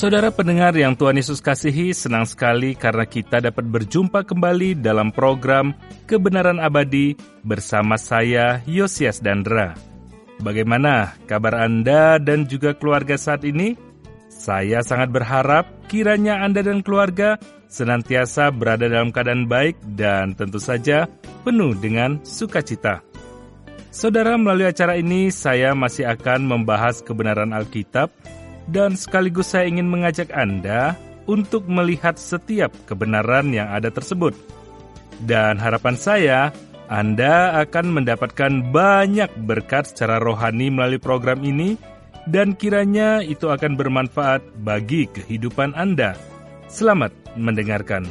Saudara pendengar yang Tuhan Yesus kasihi, senang sekali karena kita dapat berjumpa kembali dalam program Kebenaran Abadi bersama saya, Yosias Dandra. Bagaimana kabar Anda dan juga keluarga saat ini? Saya sangat berharap kiranya Anda dan keluarga senantiasa berada dalam keadaan baik dan tentu saja penuh dengan sukacita. Saudara, melalui acara ini saya masih akan membahas kebenaran Alkitab dan sekaligus saya ingin mengajak Anda untuk melihat setiap kebenaran yang ada tersebut. Dan harapan saya, Anda akan mendapatkan banyak berkat secara rohani melalui program ini, dan kiranya itu akan bermanfaat bagi kehidupan Anda. Selamat mendengarkan.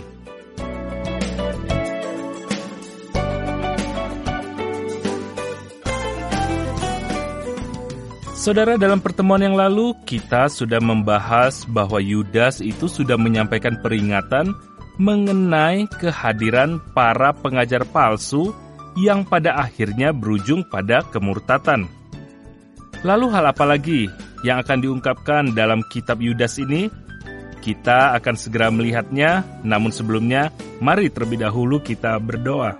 Saudara, dalam pertemuan yang lalu, kita sudah membahas bahwa Yudas itu sudah menyampaikan peringatan mengenai kehadiran para pengajar palsu yang pada akhirnya berujung pada kemurtatan. Lalu hal apa lagi yang akan diungkapkan dalam kitab Yudas ini? Kita akan segera melihatnya, namun sebelumnya, mari terlebih dahulu kita berdoa.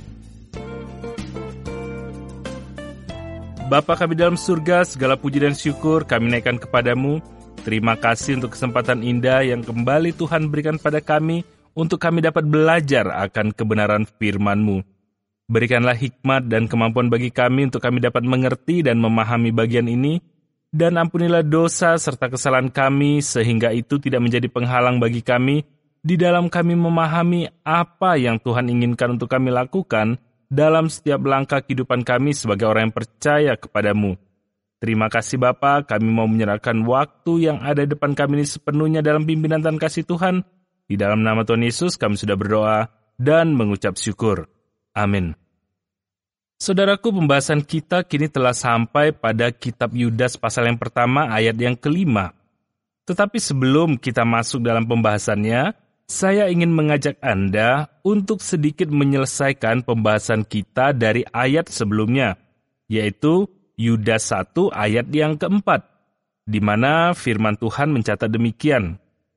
Bapa kami dalam surga, segala puji dan syukur kami naikkan kepadamu. Terima kasih untuk kesempatan indah yang kembali Tuhan berikan pada kami untuk kami dapat belajar akan kebenaran firman-Mu. Berikanlah hikmat dan kemampuan bagi kami untuk kami dapat mengerti dan memahami bagian ini, dan ampunilah dosa serta kesalahan kami sehingga itu tidak menjadi penghalang bagi kami di dalam kami memahami apa yang Tuhan inginkan untuk kami lakukan dalam setiap langkah kehidupan kami sebagai orang yang percaya kepadamu. Terima kasih Bapa, kami mau menyerahkan waktu yang ada di depan kami ini sepenuhnya dalam pimpinan dan kasih Tuhan. Di dalam nama Tuhan Yesus kami sudah berdoa dan mengucap syukur. Amin. Saudaraku, pembahasan kita kini telah sampai pada kitab Yudas pasal yang pertama ayat yang kelima. Tetapi sebelum kita masuk dalam pembahasannya, saya ingin mengajak Anda untuk sedikit menyelesaikan pembahasan kita dari ayat sebelumnya, yaitu Yudas 1 ayat yang keempat, di mana firman Tuhan mencatat demikian.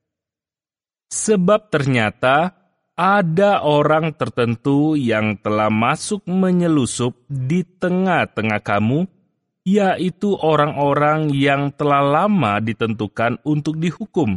Sebab ternyata ada orang tertentu yang telah masuk menyelusup di tengah-tengah kamu, yaitu orang-orang yang telah lama ditentukan untuk dihukum.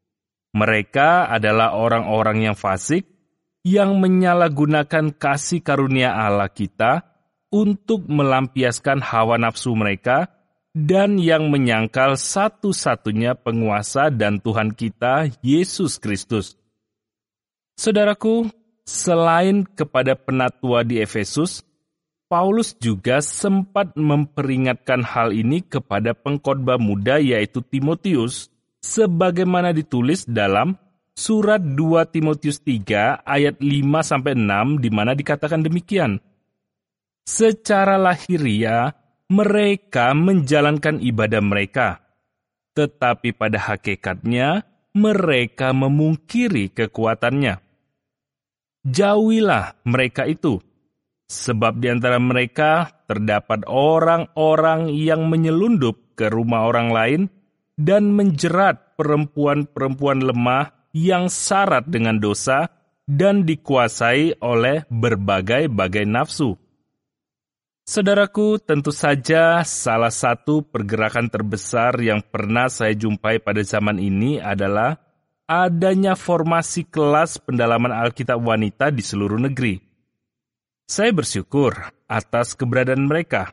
Mereka adalah orang-orang yang fasik, yang menyalahgunakan kasih karunia Allah kita untuk melampiaskan hawa nafsu mereka, dan yang menyangkal satu-satunya penguasa dan Tuhan kita, Yesus Kristus. Saudaraku, selain kepada penatua di Efesus, Paulus juga sempat memperingatkan hal ini kepada pengkhotbah muda yaitu Timotius, sebagaimana ditulis dalam surat 2 Timotius 3 ayat 5-6 di mana dikatakan demikian. Secara lahiriah mereka menjalankan ibadah mereka, tetapi pada hakikatnya mereka memungkiri kekuatannya. Jauhilah mereka itu, sebab di antara mereka terdapat orang-orang yang menyelundup ke rumah orang lain dan menjerat perempuan-perempuan lemah yang syarat dengan dosa dan dikuasai oleh berbagai-bagai nafsu. Saudaraku, tentu saja salah satu pergerakan terbesar yang pernah saya jumpai pada zaman ini adalah adanya formasi kelas pendalaman Alkitab wanita di seluruh negeri. Saya bersyukur atas keberadaan mereka.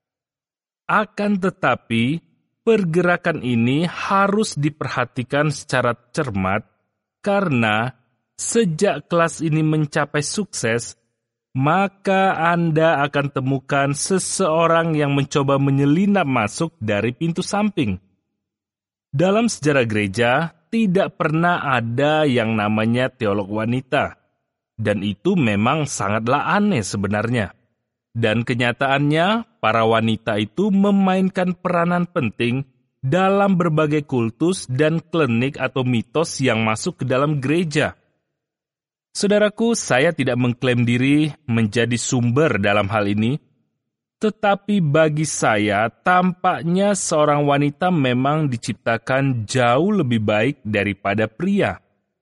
Akan tetapi, pergerakan ini harus diperhatikan secara cermat karena sejak kelas ini mencapai sukses, maka Anda akan temukan seseorang yang mencoba menyelinap masuk dari pintu samping. Dalam sejarah gereja, tidak pernah ada yang namanya teolog wanita, dan itu memang sangatlah aneh sebenarnya. Dan kenyataannya, para wanita itu memainkan peranan penting dalam berbagai kultus dan klinik atau mitos yang masuk ke dalam gereja. Saudaraku, saya tidak mengklaim diri menjadi sumber dalam hal ini, Tetapi bagi saya, tampaknya seorang wanita memang diciptakan jauh lebih baik daripada pria.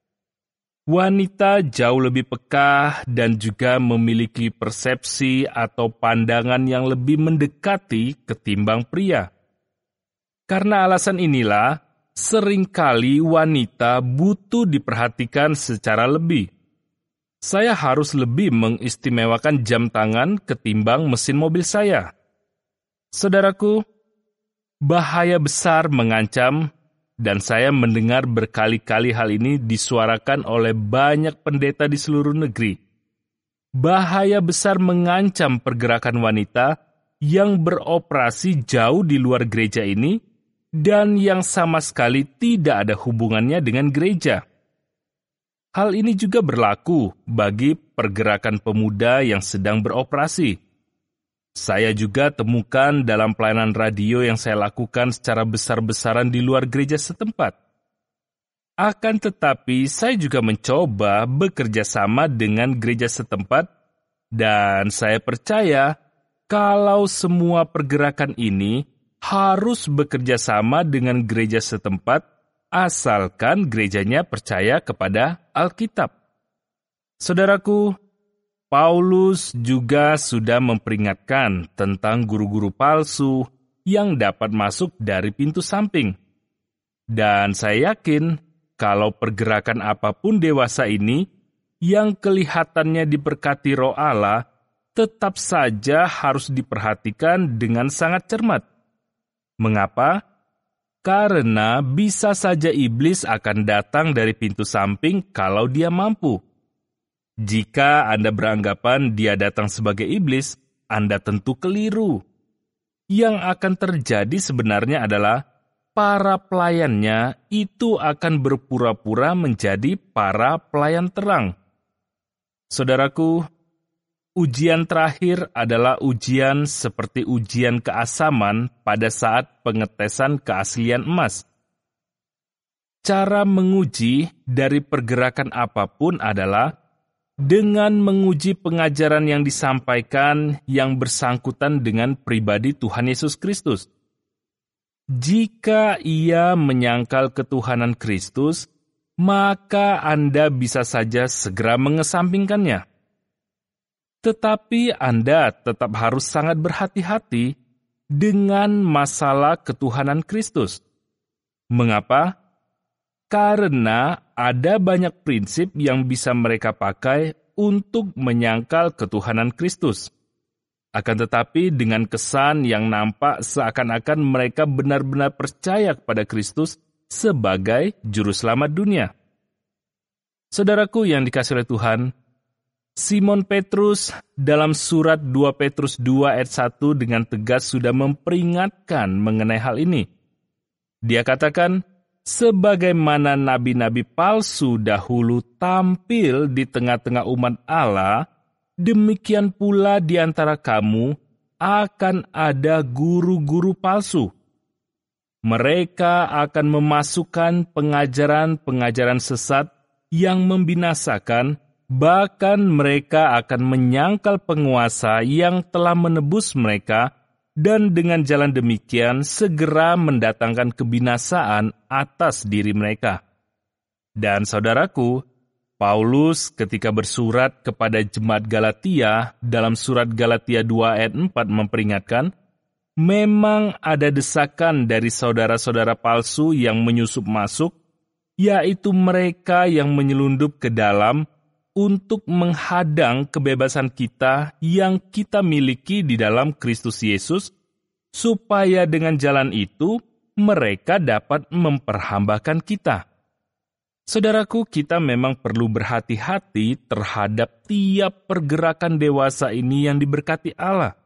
Wanita jauh lebih peka dan juga memiliki persepsi atau pandangan yang lebih mendekati ketimbang pria. Karena alasan inilah, seringkali wanita butuh diperhatikan secara lebih. Saya harus lebih mengistimewakan jam tangan ketimbang mesin mobil saya. Saudaraku, bahaya besar mengancam, dan saya mendengar berkali-kali hal ini disuarakan oleh banyak pendeta di seluruh negeri. Bahaya besar mengancam pergerakan wanita yang beroperasi jauh di luar gereja ini dan yang sama sekali tidak ada hubungannya dengan gereja. Hal ini juga berlaku bagi pergerakan pemuda yang sedang beroperasi. Saya juga temukan dalam pelayanan radio yang saya lakukan secara besar-besaran di luar gereja setempat. Akan tetapi, saya juga mencoba bekerja sama dengan gereja setempat, dan saya percaya kalau semua pergerakan ini harus bekerja sama dengan gereja setempat, asalkan gerejanya percaya kepada Alkitab. Saudaraku, Paulus juga sudah memperingatkan tentang guru-guru palsu yang dapat masuk dari pintu samping. Dan saya yakin kalau pergerakan apapun dewasa ini yang kelihatannya diberkati Roh Allah tetap saja harus diperhatikan dengan sangat cermat. Mengapa? Karena bisa saja iblis akan datang dari pintu samping kalau dia mampu. Jika Anda beranggapan dia datang sebagai iblis, Anda tentu keliru. Yang akan terjadi sebenarnya adalah para pelayannya itu akan berpura-pura menjadi para pelayan terang. Saudaraku, ujian terakhir adalah ujian seperti ujian keasaman pada saat pengetesan keaslian emas. Cara menguji dari pergerakan apapun adalah dengan menguji pengajaran yang disampaikan yang bersangkutan dengan pribadi Tuhan Yesus Kristus. Jika ia menyangkal ketuhanan Kristus, maka Anda bisa saja segera mengesampingkannya. Tetapi Anda tetap harus sangat berhati-hati dengan masalah ketuhanan Kristus. Mengapa? Karena ada banyak prinsip yang bisa mereka pakai untuk menyangkal ketuhanan Kristus. Akan tetapi dengan kesan yang nampak seakan-akan mereka benar-benar percaya kepada Kristus sebagai juru selamat dunia. Saudaraku yang dikasihi oleh Tuhan, Simon Petrus dalam surat 2 Petrus 2 ayat 1 dengan tegas sudah memperingatkan mengenai hal ini. Dia katakan, sebagaimana nabi-nabi palsu dahulu tampil di tengah-tengah umat Allah, demikian pula di antara kamu akan ada guru-guru palsu. Mereka akan memasukkan pengajaran-pengajaran sesat yang membinasakan, bahkan mereka akan menyangkal penguasa yang telah menebus mereka, dan dengan jalan demikian segera mendatangkan kebinasaan atas diri mereka. Dan saudaraku, Paulus ketika bersurat kepada jemaat Galatia dalam surat Galatia 2 ayat 4 memperingatkan, memang ada desakan dari saudara-saudara palsu yang menyusup masuk, yaitu mereka yang menyelundup ke dalam untuk menghadang kebebasan kita yang kita miliki di dalam Kristus Yesus, supaya dengan jalan itu mereka dapat memperhambakan kita. Saudaraku, kita memang perlu berhati-hati terhadap tiap pergerakan dewasa ini yang diberkati Allah.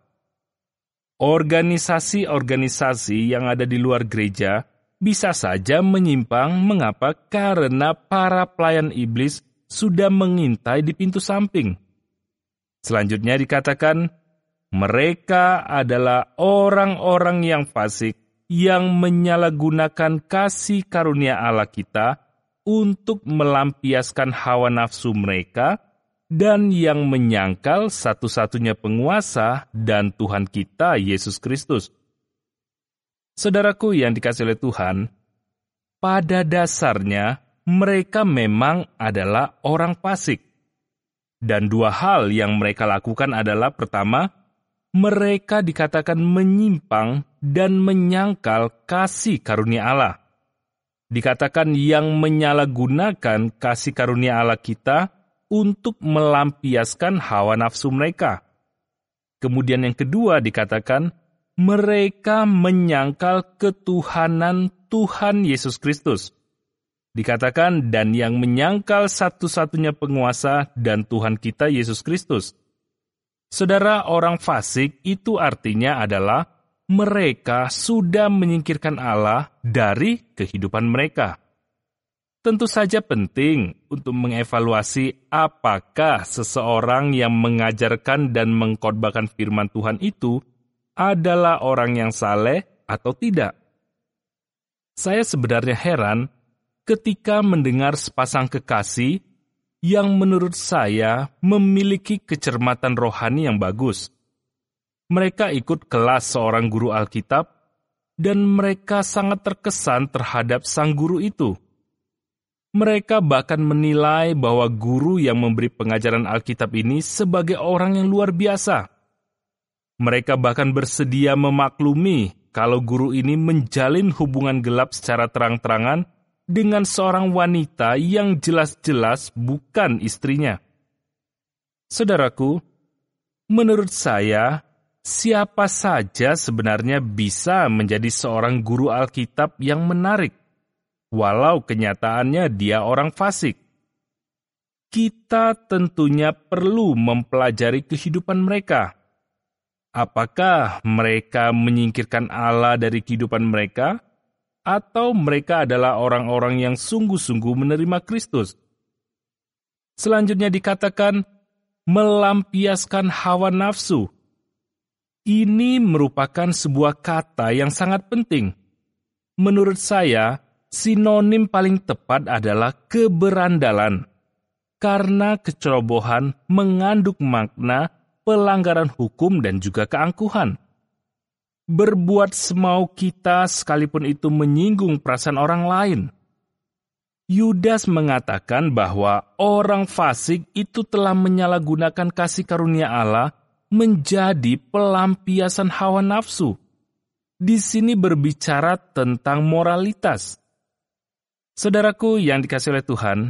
Organisasi-organisasi yang ada di luar gereja bisa saja menyimpang. Mengapa? Karena para pelayan iblis sudah mengintai di pintu samping. Selanjutnya dikatakan, mereka adalah orang-orang yang fasik yang menyalahgunakan kasih karunia Allah kita untuk melampiaskan hawa nafsu mereka dan yang menyangkal satu-satunya penguasa dan Tuhan kita, Yesus Kristus. Saudaraku yang dikasihi oleh Tuhan, pada dasarnya mereka memang adalah orang fasik. Dan dua hal yang mereka lakukan adalah, pertama, mereka dikatakan menyimpang dan menyangkal kasih karunia Allah. Dikatakan yang menyalahgunakan kasih karunia Allah kita untuk melampiaskan hawa nafsu mereka. Kemudian yang kedua dikatakan, mereka menyangkal ketuhanan Tuhan Yesus Kristus. Dikatakan, dan yang menyangkal satu-satunya penguasa dan Tuhan kita Yesus Kristus. Saudara, orang fasik itu artinya adalah mereka sudah menyingkirkan Allah dari kehidupan mereka. Tentu saja penting untuk mengevaluasi apakah seseorang yang mengajarkan dan mengkhotbahkan firman Tuhan itu adalah orang yang saleh atau tidak. Saya sebenarnya heran ketika mendengar sepasang kekasih yang menurut saya memiliki kecermatan rohani yang bagus. Mereka ikut kelas seorang guru Alkitab, dan mereka sangat terkesan terhadap sang guru itu. Mereka bahkan menilai bahwa guru yang memberi pengajaran Alkitab ini sebagai orang yang luar biasa. Mereka bahkan bersedia memaklumi kalau guru ini menjalin hubungan gelap secara terang-terangan dengan seorang wanita yang jelas-jelas bukan istrinya. Saudaraku, menurut saya, siapa saja sebenarnya bisa menjadi seorang guru Alkitab yang menarik, walau kenyataannya dia orang fasik. Kita tentunya perlu mempelajari kehidupan mereka. Apakah mereka menyingkirkan Allah dari kehidupan mereka, atau mereka adalah orang-orang yang sungguh-sungguh menerima Kristus? Selanjutnya dikatakan, melampiaskan hawa nafsu. Ini merupakan sebuah kata yang sangat penting. Menurut saya, sinonim paling tepat adalah keberandalan, karena kecerobohan mengandung makna pelanggaran hukum dan juga keangkuhan. Berbuat semau kita sekalipun itu menyinggung perasaan orang lain. Yudas mengatakan bahwa orang fasik itu telah menyalahgunakan kasih karunia Allah menjadi pelampiasan hawa nafsu. Di sini berbicara tentang moralitas. Saudaraku yang dikasihi oleh Tuhan,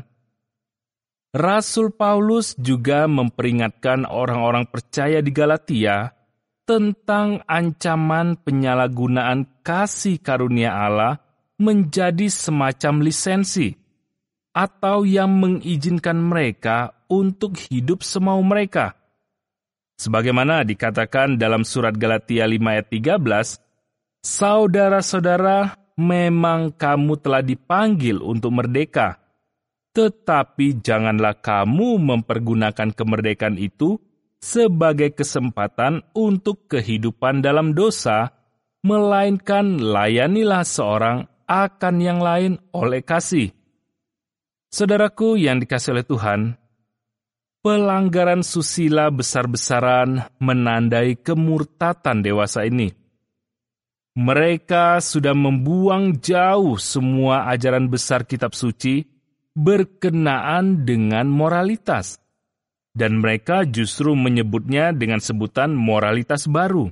Rasul Paulus juga memperingatkan orang-orang percaya di Galatia tentang ancaman penyalahgunaan kasih karunia Allah menjadi semacam lisensi, atau yang mengizinkan mereka untuk hidup semau mereka. Sebagaimana dikatakan dalam surat Galatia 5 ayat 13, saudara-saudara, memang kamu telah dipanggil untuk merdeka, tetapi janganlah kamu mempergunakan kemerdekaan itu sebagai kesempatan untuk kehidupan dalam dosa, melainkan layanilah seorang akan yang lain oleh kasih. Saudaraku yang dikasihi oleh Tuhan, pelanggaran susila besar-besaran menandai kemurtatan dewasa ini. Mereka sudah membuang jauh semua ajaran besar kitab suci berkenaan dengan moralitas. Dan mereka justru menyebutnya dengan sebutan moralitas baru.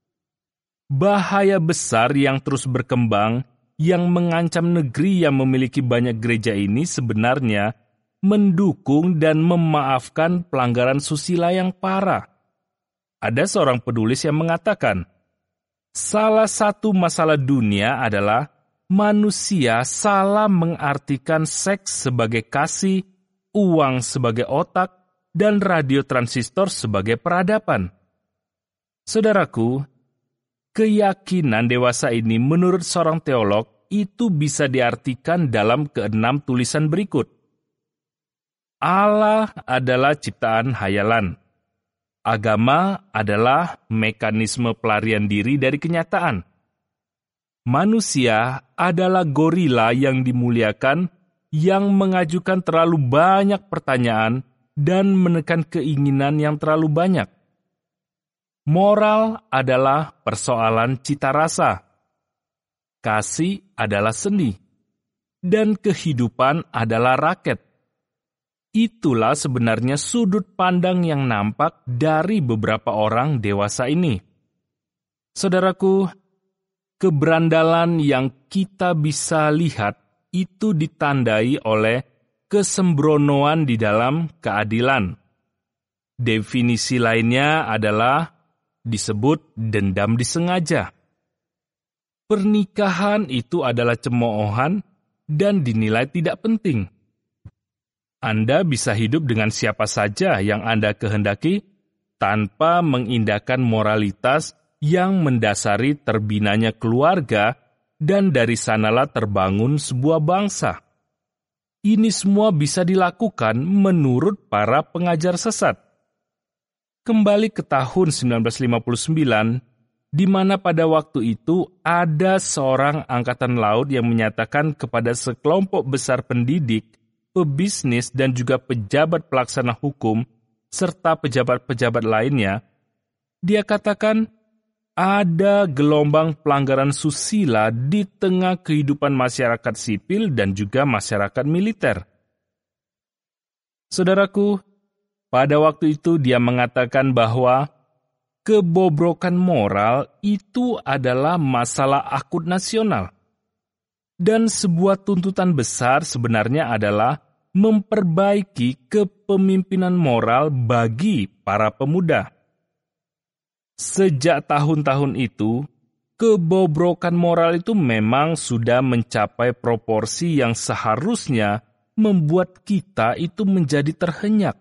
Bahaya besar yang terus berkembang, yang mengancam negeri yang memiliki banyak gereja ini sebenarnya mendukung dan memaafkan pelanggaran susila yang parah. Ada seorang penulis yang mengatakan, salah satu masalah dunia adalah manusia salah mengartikan seks sebagai kasih, uang sebagai otak, dan radio transistor sebagai peradaban. Saudaraku, keyakinan dewasa ini menurut seorang teolog itu bisa diartikan dalam keenam tulisan berikut. Allah adalah ciptaan hayalan. Agama adalah mekanisme pelarian diri dari kenyataan. Manusia adalah gorila yang dimuliakan, yang mengajukan terlalu banyak pertanyaan dan menekan keinginan yang terlalu banyak. Moral adalah persoalan cita rasa. Kasih adalah seni. Dan kehidupan adalah raket. Itulah sebenarnya sudut pandang yang nampak dari beberapa orang dewasa ini. Saudaraku, keberandalan yang kita bisa lihat itu ditandai oleh kesembronoan di dalam keadilan. Definisi lainnya adalah disebut dendam disengaja. Pernikahan itu adalah cemoohan dan dinilai tidak penting. Anda bisa hidup dengan siapa saja yang Anda kehendaki tanpa mengindahkan moralitas yang mendasari terbinanya keluarga, dan dari sanalah terbangun sebuah bangsa. Ini semua bisa dilakukan menurut para pengajar sesat. Kembali ke tahun 1959, di mana pada waktu itu ada seorang angkatan laut yang menyatakan kepada sekelompok besar pendidik, pebisnis, dan juga pejabat pelaksana hukum, serta pejabat-pejabat lainnya, dia katakan, ada gelombang pelanggaran susila di tengah kehidupan masyarakat sipil dan juga masyarakat militer. Saudaraku, pada waktu itu dia mengatakan bahwa kebobrokan moral itu adalah masalah akut nasional. Dan sebuah tuntutan besar sebenarnya adalah memperbaiki kepemimpinan moral bagi para pemuda. Sejak tahun-tahun itu, kebobrokan moral itu memang sudah mencapai proporsi yang seharusnya membuat kita itu menjadi terhenyak.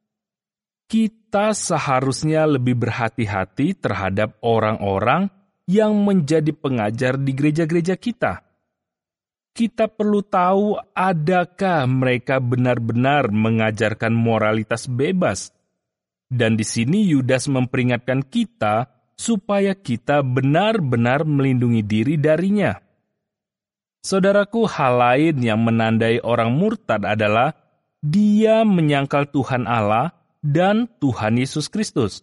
Kita seharusnya lebih berhati-hati terhadap orang-orang yang menjadi pengajar di gereja-gereja kita. Kita perlu tahu adakah mereka benar-benar mengajarkan moralitas bebas. Dan di sini Yudas memperingatkan kita supaya kita benar-benar melindungi diri darinya. Saudaraku, hal lain yang menandai orang murtad adalah dia menyangkal Tuhan Allah dan Tuhan Yesus Kristus.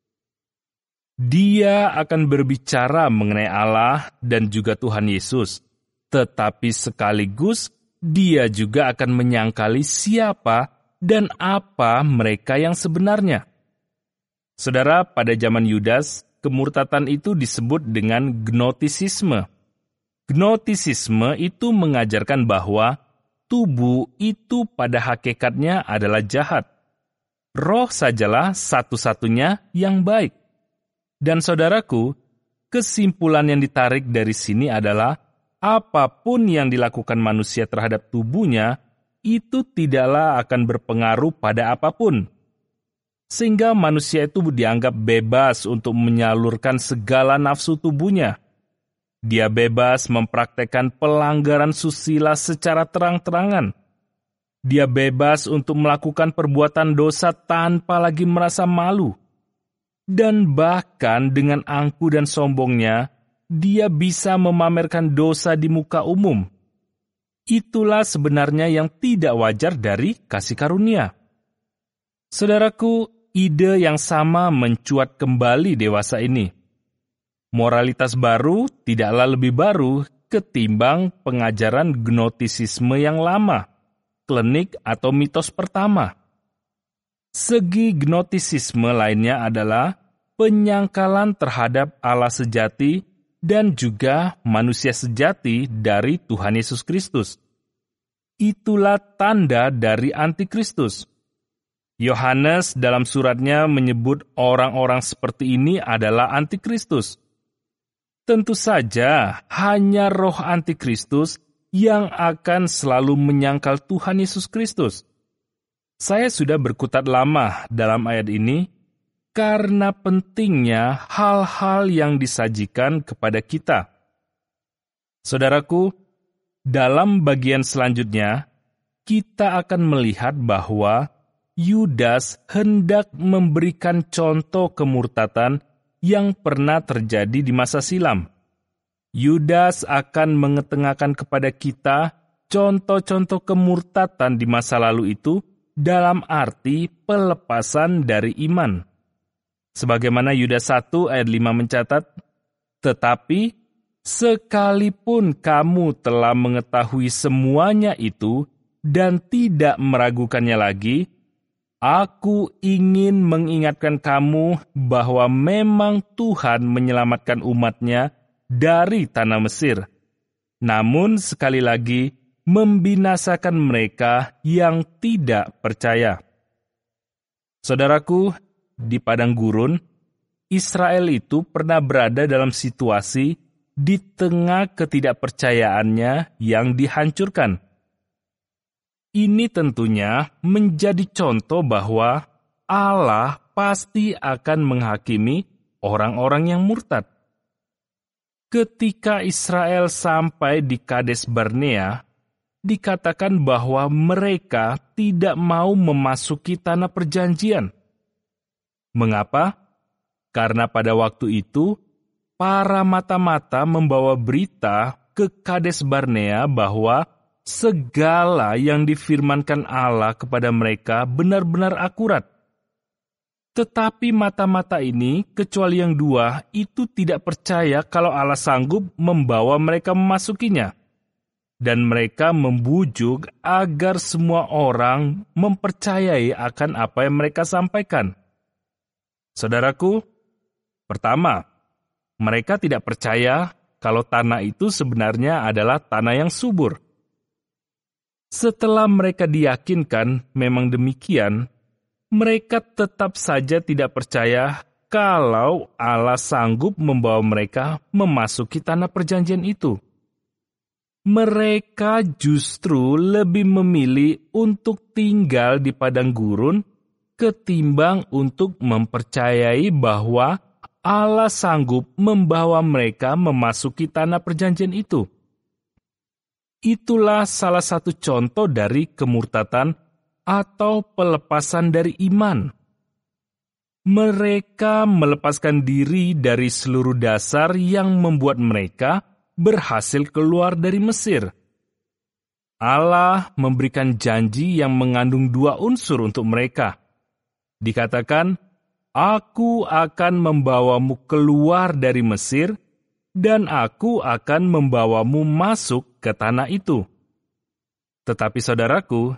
Dia akan berbicara mengenai Allah dan juga Tuhan Yesus, tetapi sekaligus dia juga akan menyangkali siapa dan apa mereka yang sebenarnya. Saudara, pada zaman Yudas, kemurtatan itu disebut dengan gnostisisme. Gnostisisme itu mengajarkan bahwa tubuh itu pada hakikatnya adalah jahat. Roh sajalah satu-satunya yang baik. Dan saudaraku, kesimpulan yang ditarik dari sini adalah apapun yang dilakukan manusia terhadap tubuhnya itu tidaklah akan berpengaruh pada apapun. Sehingga manusia itu dianggap bebas untuk menyalurkan segala nafsu tubuhnya. Dia bebas mempraktekkan pelanggaran susila secara terang-terangan. Dia bebas untuk melakukan perbuatan dosa tanpa lagi merasa malu. Dan bahkan dengan angkuh dan sombongnya, dia bisa memamerkan dosa di muka umum. Itulah sebenarnya yang tidak wajar dari kasih karunia. Saudaraku, ide yang sama mencuat kembali dewasa ini. Moralitas baru tidaklah lebih baru ketimbang pengajaran gnostisisme yang lama, klenik atau mitos pertama. Segi gnostisisme lainnya adalah penyangkalan terhadap Allah sejati dan juga manusia sejati dari Tuhan Yesus Kristus. Itulah tanda dari antikristus. Yohanes dalam suratnya menyebut orang-orang seperti ini adalah antikristus. Tentu saja hanya roh antikristus yang akan selalu menyangkal Tuhan Yesus Kristus. Saya sudah berkutat lama dalam ayat ini karena pentingnya hal-hal yang disajikan kepada kita. Saudaraku, dalam bagian selanjutnya, kita akan melihat bahwa Yudas hendak memberikan contoh kemurtatan yang pernah terjadi di masa silam. Yudas akan mengetengahkan kepada kita contoh-contoh kemurtatan di masa lalu itu dalam arti pelepasan dari iman. Sebagaimana Yudas 1 ayat 5 mencatat, tetapi sekalipun kamu telah mengetahui semuanya itu dan tidak meragukannya lagi, aku ingin mengingatkan kamu bahwa memang Tuhan menyelamatkan umat-Nya dari tanah Mesir. Namun sekali lagi, membinasakan mereka yang tidak percaya. Saudaraku, di padang gurun, Israel itu pernah berada dalam situasi di tengah ketidakpercayaannya yang dihancurkan. Ini tentunya menjadi contoh bahwa Allah pasti akan menghakimi orang-orang yang murtad. Ketika Israel sampai di Kades Barnea, dikatakan bahwa mereka tidak mau memasuki tanah perjanjian. Mengapa? Karena pada waktu itu, para mata-mata membawa berita ke Kades Barnea bahwa segala yang difirmankan Allah kepada mereka benar-benar akurat. Tetapi mata-mata ini, kecuali yang dua, itu tidak percaya kalau Allah sanggup membawa mereka memasukinya. Dan mereka membujuk agar semua orang mempercayai akan apa yang mereka sampaikan. Saudaraku, pertama, mereka tidak percaya kalau tanah itu sebenarnya adalah tanah yang subur. Setelah mereka diyakinkan memang demikian, mereka tetap saja tidak percaya kalau Allah sanggup membawa mereka memasuki tanah perjanjian itu. Mereka justru lebih memilih untuk tinggal di padang gurun ketimbang untuk mempercayai bahwa Allah sanggup membawa mereka memasuki tanah perjanjian itu. Itulah salah satu contoh dari kemurtatan atau pelepasan dari iman. Mereka melepaskan diri dari seluruh dasar yang membuat mereka berhasil keluar dari Mesir. Allah memberikan janji yang mengandung dua unsur untuk mereka. Dikatakan, Aku akan membawamu keluar dari Mesir, dan aku akan membawamu masuk ke tanah itu. Tetapi saudaraku,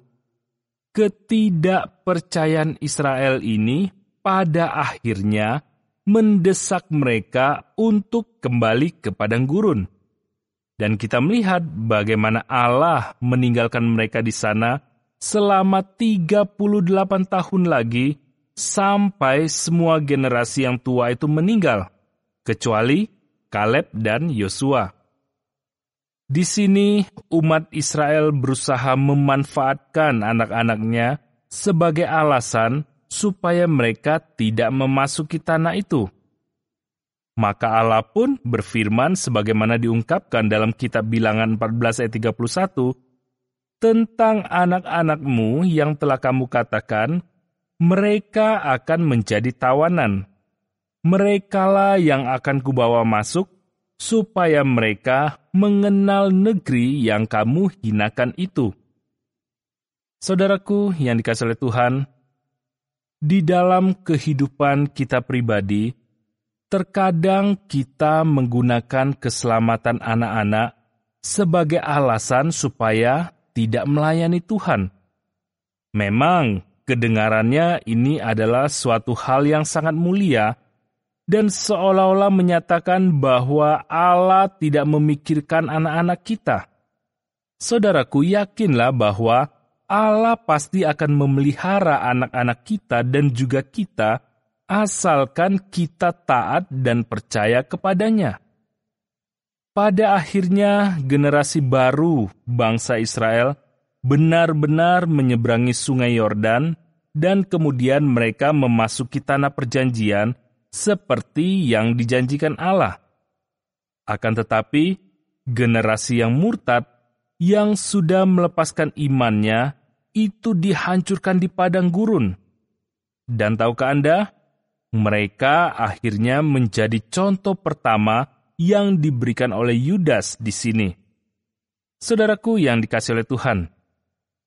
ketidakpercayaan Israel ini pada akhirnya mendesak mereka untuk kembali ke padang gurun. Dan kita melihat bagaimana Allah meninggalkan mereka di sana selama 38 tahun lagi sampai semua generasi yang tua itu meninggal, kecuali Kaleb dan Yosua. Di sini umat Israel berusaha memanfaatkan anak-anaknya sebagai alasan supaya mereka tidak memasuki tanah itu. Maka Allah pun berfirman sebagaimana diungkapkan dalam kitab Bilangan 14 ayat 31, tentang anak-anakmu yang telah kamu katakan, mereka akan menjadi tawanan. Merekalah yang akan kubawa masuk, supaya mereka mengenal negeri yang kamu hinakan itu. Saudaraku yang dikasihi oleh Tuhan, di dalam kehidupan kita pribadi, terkadang kita menggunakan keselamatan anak-anak sebagai alasan supaya tidak melayani Tuhan. Memang, kedengarannya ini adalah suatu hal yang sangat mulia dan seolah-olah menyatakan bahwa Allah tidak memikirkan anak-anak kita. Saudaraku, yakinlah bahwa Allah pasti akan memelihara anak-anak kita dan juga kita, asalkan kita taat dan percaya kepadanya. Pada akhirnya, generasi baru bangsa Israel benar-benar menyeberangi sungai Yordan dan kemudian mereka memasuki tanah perjanjian seperti yang dijanjikan Allah. Akan tetapi, generasi yang murtad yang sudah melepaskan imannya itu dihancurkan di padang gurun. Dan tahukah Anda? Mereka akhirnya menjadi contoh pertama yang diberikan oleh Yudas di sini. Saudaraku yang dikasihi oleh Tuhan,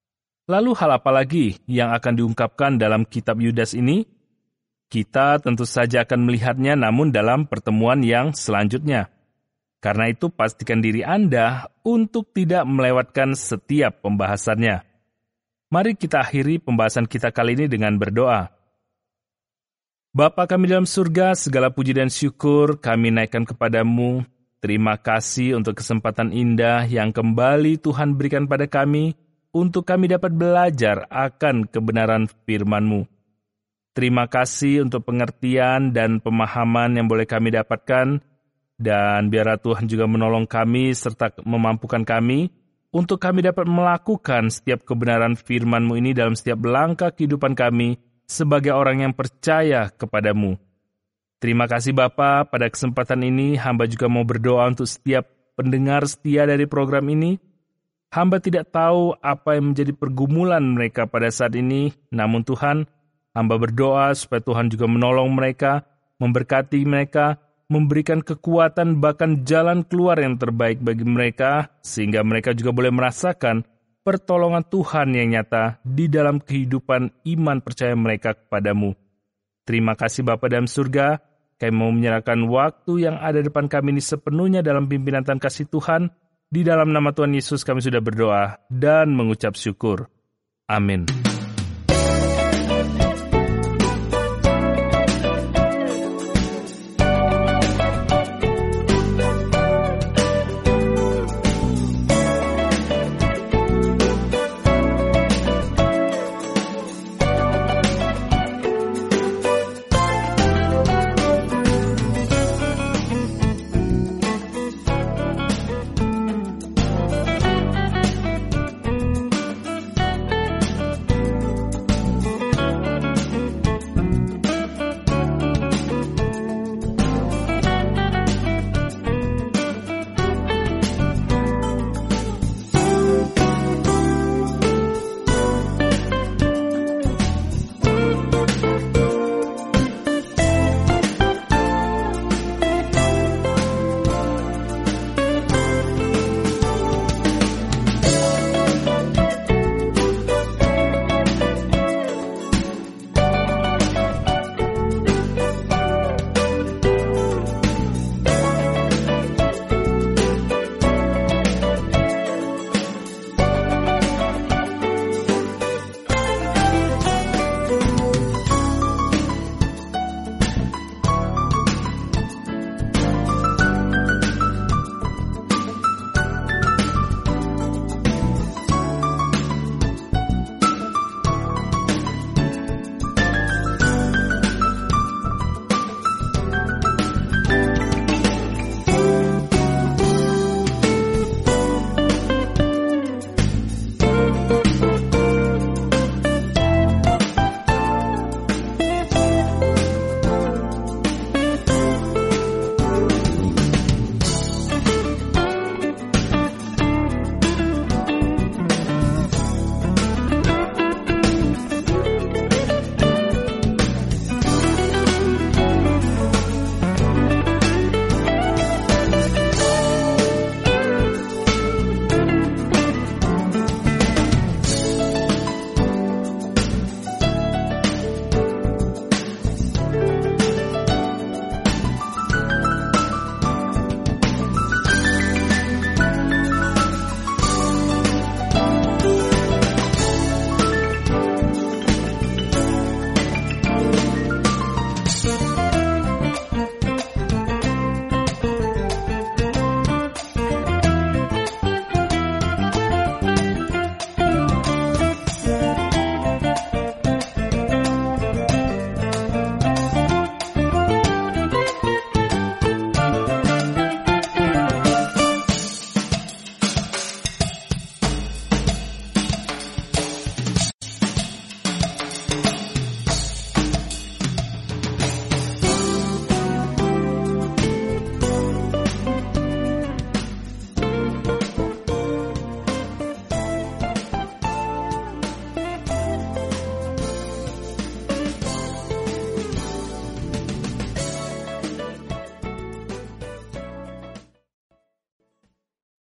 Lalu hal apa lagi yang akan diungkapkan dalam kitab Yudas ini? Kita tentu saja akan melihatnya namun dalam pertemuan yang selanjutnya. Karena itu pastikan diri Anda untuk tidak melewatkan setiap pembahasannya. Mari kita akhiri pembahasan kita kali ini dengan berdoa. Bapa kami dalam surga, segala puji dan syukur kami naikkan kepadamu. Terima kasih untuk kesempatan indah yang kembali Tuhan berikan pada kami untuk kami dapat belajar akan kebenaran firman-Mu. Terima kasih untuk pengertian dan pemahaman yang boleh kami dapatkan, dan biarlah Tuhan juga menolong kami serta memampukan kami untuk kami dapat melakukan setiap kebenaran firman-Mu ini dalam setiap langkah kehidupan kami sebagai orang yang percaya kepadamu. Terima kasih Bapa, pada kesempatan ini hamba juga mau berdoa untuk setiap pendengar setia dari program ini. Hamba tidak tahu apa yang menjadi pergumulan mereka pada saat ini, namun Tuhan, hamba berdoa supaya Tuhan juga menolong mereka, memberkati mereka, memberikan kekuatan bahkan jalan keluar yang terbaik bagi mereka, sehingga mereka juga boleh merasakan pertolongan Tuhan yang nyata di dalam kehidupan iman percaya mereka kepadamu. Terima kasih Bapa dalam surga, kami mau menyerahkan waktu yang ada depan kami ini sepenuhnya dalam pimpinan dan kasih Tuhan. Di dalam nama Tuhan Yesus kami sudah berdoa dan mengucap syukur. Amin.